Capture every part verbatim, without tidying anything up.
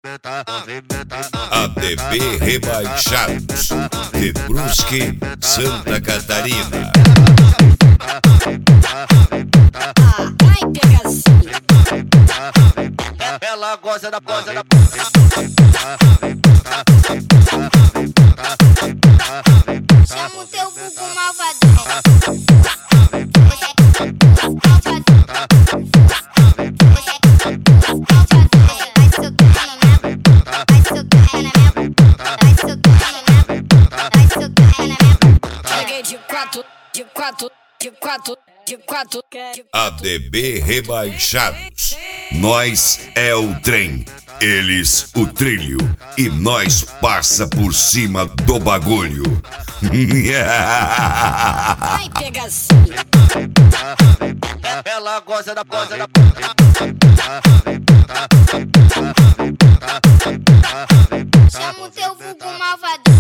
A D B Rebaixados de Brusque, Santa Catarina. Vai pegazinha. Ela gosta da gosta da Chama o teu vulgo malvadão. Cheguei de quatro, de quatro, de quatro, de quatro. A D B Rebaixados. Nós é o trem, eles o trilho, e nós passa por cima do bagulho. Vai pegazinha. Ela gosta da gosta da Chama o teu vulgo malvadão.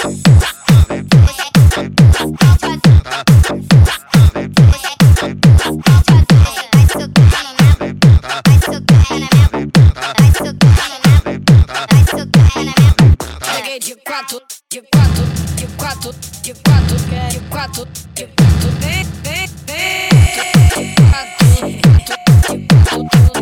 Cheguei de quatro, de quatro, de quatro, de quatro, de quatro, de quatro, vem, vem, vem, de quatro, de quatro, de quatro.